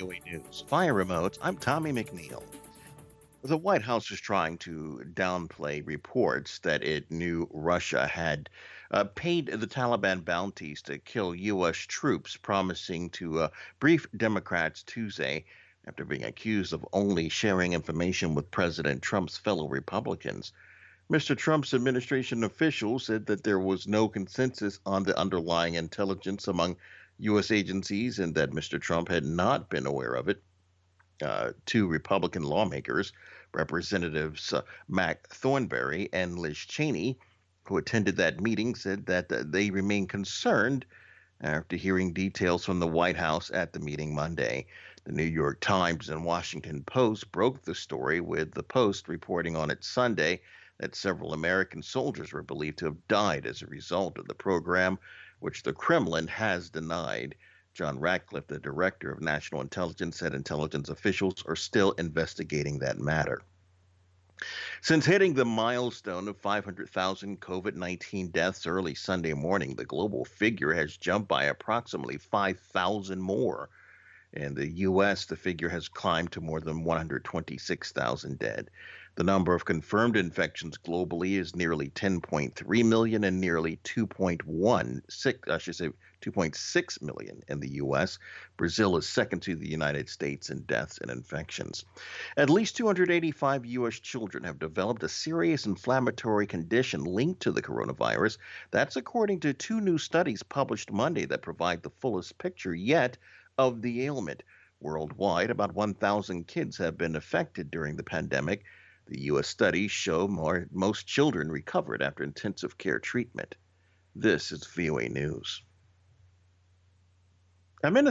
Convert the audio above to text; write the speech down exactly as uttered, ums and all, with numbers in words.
V O A News. Via remote, I'm Tommy McNeil. The White House is trying to downplay reports that it knew Russia had uh, paid the Taliban bounties to kill U S troops, promising to uh, brief Democrats Tuesday after being accused of only sharing information with President Trump's fellow Republicans. Mister Trump's administration officials said that there was no consensus on the underlying intelligence among U S agencies and that Mister Trump had not been aware of it. Uh, two Republican lawmakers, Representatives uh, Mac Thornberry and Liz Cheney, who attended that meeting, said that uh, they remain concerned after hearing details from the White House at the meeting Monday. The New York Times and Washington Post broke the story, with the Post reporting on it Sunday that several American soldiers were believed to have died as a result of the program, which the Kremlin has denied. John Ratcliffe, the director of national intelligence, said intelligence officials are still investigating that matter. Since hitting the milestone of five hundred thousand COVID nineteen deaths early Sunday morning, the global figure has jumped by approximately five thousand more. In the U S, the figure has climbed to more than one hundred twenty-six thousand dead. The number of confirmed infections globally is nearly ten point three million and nearly two point one six, I should say two point six million in the U S. Brazil is second to the United States in deaths and infections. At least two hundred eighty-five U S children have developed a serious inflammatory condition linked to the coronavirus. That's according to two new studies published Monday that provide the fullest picture yet of the ailment. Worldwide, about one thousand kids have been affected during the pandemic. The U S studies show more, most children recovered after intensive care treatment. This is V O A News. I'm in a